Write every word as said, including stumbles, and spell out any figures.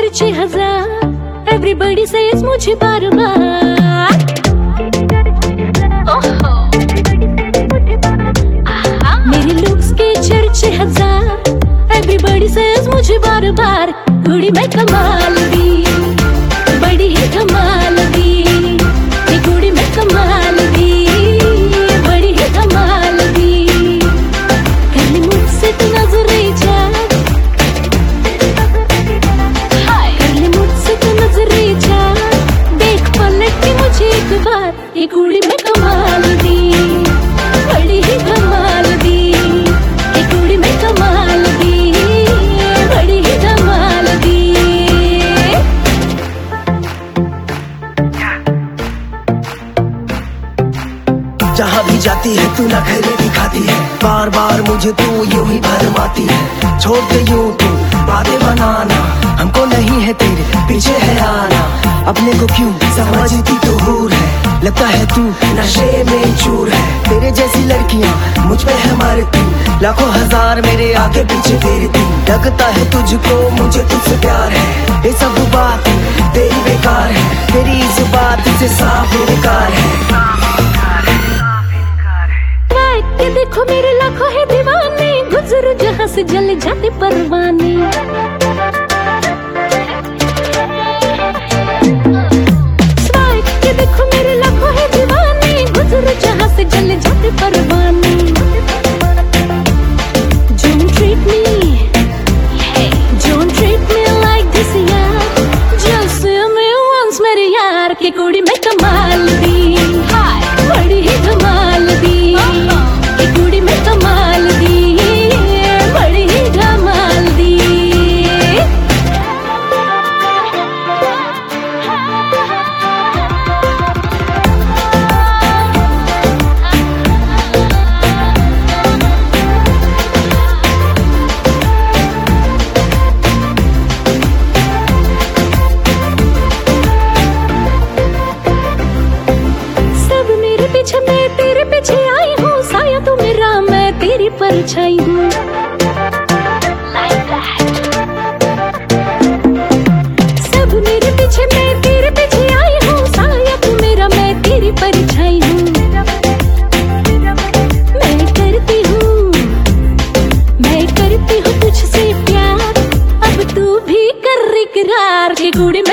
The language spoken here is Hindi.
चर्चे हजार, एवरीबॉडी सेज मुझे बार बार। मेरे लुक्स के चर्चे हजार, एवरीबॉडी सेज मुझे बार बार। कुड़ी मैं कमाल दी, बड़ी ही कमाल दी, ये कुड़ी मैं कमाल दी, बड़ी ही कमाल दी। कर ले मुझसे तू नजरे जा, कर ले मुझसे तू नजरे जा, देख पलट के मुझे एक बार। ये कुड़ी मैं कमाल दी, बड़ी ही कमाल दी, ये कुड़ी मैं कमाल दी, बड़ी ही कमाल दी। जहाँ भी जाती है तू नखरे दिखाती है, बार बार मुझे तू यूं ही भरमाती है। छोड़ दे यूं तू बातें बनाना, हमको नहीं है तेरे पीछे है आना। अपने को क्यों समझती तू हूर है, लगता है तू नशे में चूर है। तेरे जैसी लड़कियां मुझ पे है मरती, लाखों हजार मेरे आगे पीछे फेरती। लगता है तुझको मुझे तुझसे प्यार है, ये सब बात तेरी बेकार है, तेरी इस बात से साफ बेकार है। के देखो मेरे लाखों है दीवाने, गुजर जहां से जल जाते परवाने। स्वाइप के देखो मेरे लाखों है दीवाने, गुजर जहां से जल जाते परवाने। Don't treat me, don't treat me like this यार, just see me once मेरे यार। की कुड़ी मैं कमाल दी, बड़ी ही कमाल दी, कुड़ी में कमाल दी, बड़ी ही कमाल दी। सब मेरे पीछे, मैं तेरे पीछे आई हूँ, साया तू मेरा, मैं तेरी परछाई हूँ। सब मेरे पीछे, मैं तेरे पीछे आई हूँ, साया तू मेरा, मैं तेरी परछाई हूँ। मैं करती हूँ, मैं करती हूँ तुझसे प्यार, अब तू भी कर इकरार। की कुड़ी